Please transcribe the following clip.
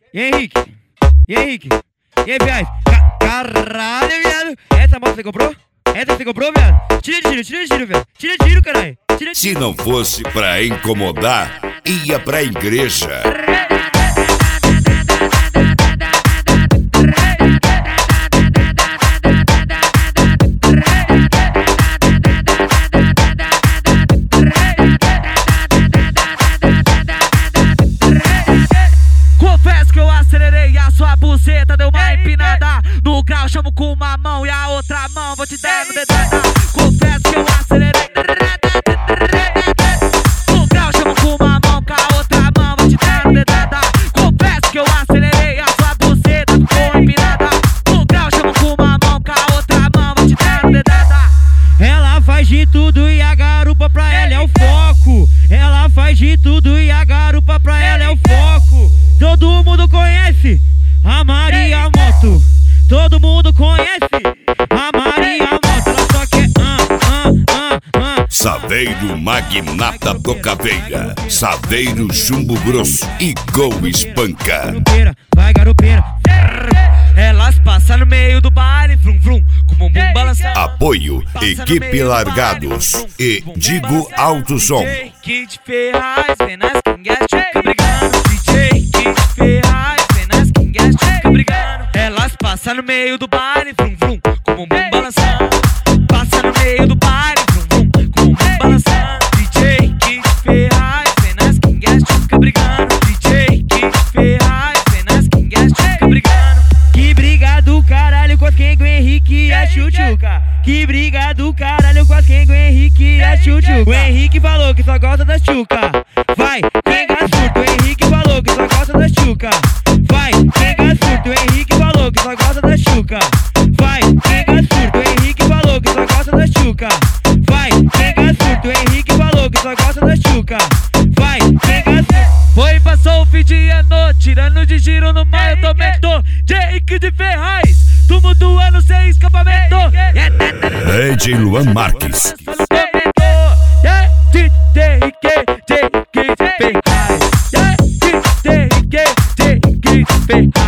E Henrique? E Henrique? E aí, viado? Caralho, viado! Essa moto você comprou? Essa você comprou, viado? Tira de giro, viado! Tira de giro, caralho! Se não fosse pra incomodar, ia pra igreja. Confesso que eu acelerei, a sua buceta deu uma empinada. No grau chamo com uma mão e a outra mão vou te dar no dedada. Confesso que eu acelerei. No grau chamo com uma mão, com a outra mão vou te dar no dedada. Confesso que eu acelerei, a sua buceta ficou empinada. No grau chamo com uma mão, com a outra mão vou te dar no dedada. Ela faz de tudo e a garupa pra ela é o foco. Ela faz de tudo e a garupa pra ela é o foco. Todo mundo conhece a Maria Moto. Todo mundo conhece a Maria Moto. Ela só quer Saveiro Magnata do Caveira, Saveiro Chumbo Grosso e Gol Espanca. Garupeira, vai garupeira. Elas passam no meio do baile, vrum vrum, com o bumbum balançando. Apoio Equipe Largados e Digo Alto Som. DJ Kid Ferraz, vem nas quingas, fica brigando. DJ Kid Ferraz, vem nas quingas, fica brigando. Elas passam no meio do baile, vrum vrum, com o bumbum balançando. Passa no meio do baile, vrum vrum, com o bumbum balançando. DJ Kid Ferraz, vem nas quingas, fica brigando. DJ Kid Ferraz, vem nas quingas, fica brigando. Que briga do caralho com as Kengo, Henrique e a Chuchuca. Que briga do caralho com as Kengo, Henrique e a Chuchuca. O Henrique falou que só gosta da Chuca. Vai, Kenga surto. O Henrique falou que só gosta da Chuca. Vai, Kenga surto. O Henrique falou que só gosta da Chuca. Vai, Kenga surto. O Henrique falou que só gosta da Chuca. Vai, Kenga surto. O Henrique falou que só gosta da Chuca. Vai, Kenga surto. Foi e passou o fim de ano, tirando de giro no mar eu também tô. Jake de Ferraz, tumultuando sem escapamento. DJ Luan Marques. Jake de Ferraz.